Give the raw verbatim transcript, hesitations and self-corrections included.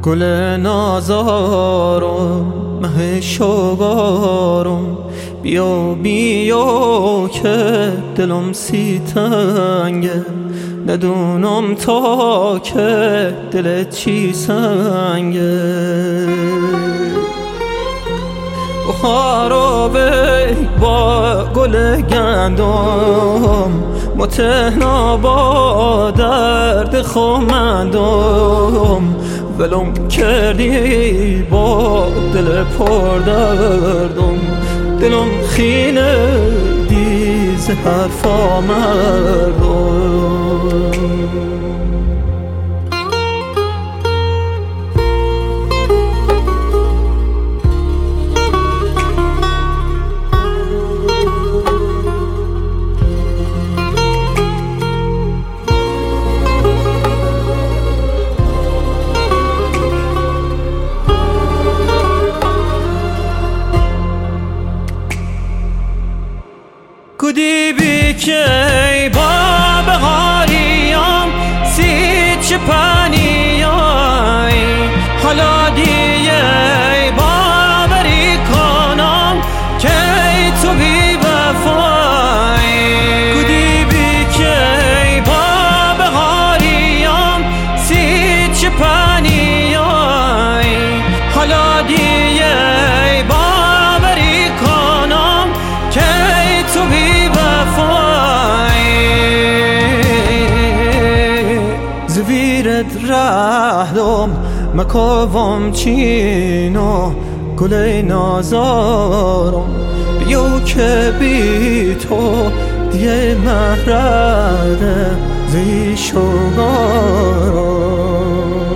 گل نازارم مه شوگارم، بیا بیا که دلم سی تنگه، ندونم تا که دلت چی سنگه. بخارا بی با گل گندم، متهنا با درد خمندم، ولم کردی با دل پر دردم، دلم خینه دیز حرفا مردم. گودی بی که با بغاریم سی چه پنیای، حالا دیگه با بری کنم که تو بی وفای. گودی بی که با بغاریم سی چه پنیای، حالا دیگه با بری کنم که تو بی زویرت رهدم مکاوم چینو گل نازارم، بیو که بی تو دیه مهرده زی شوگارم.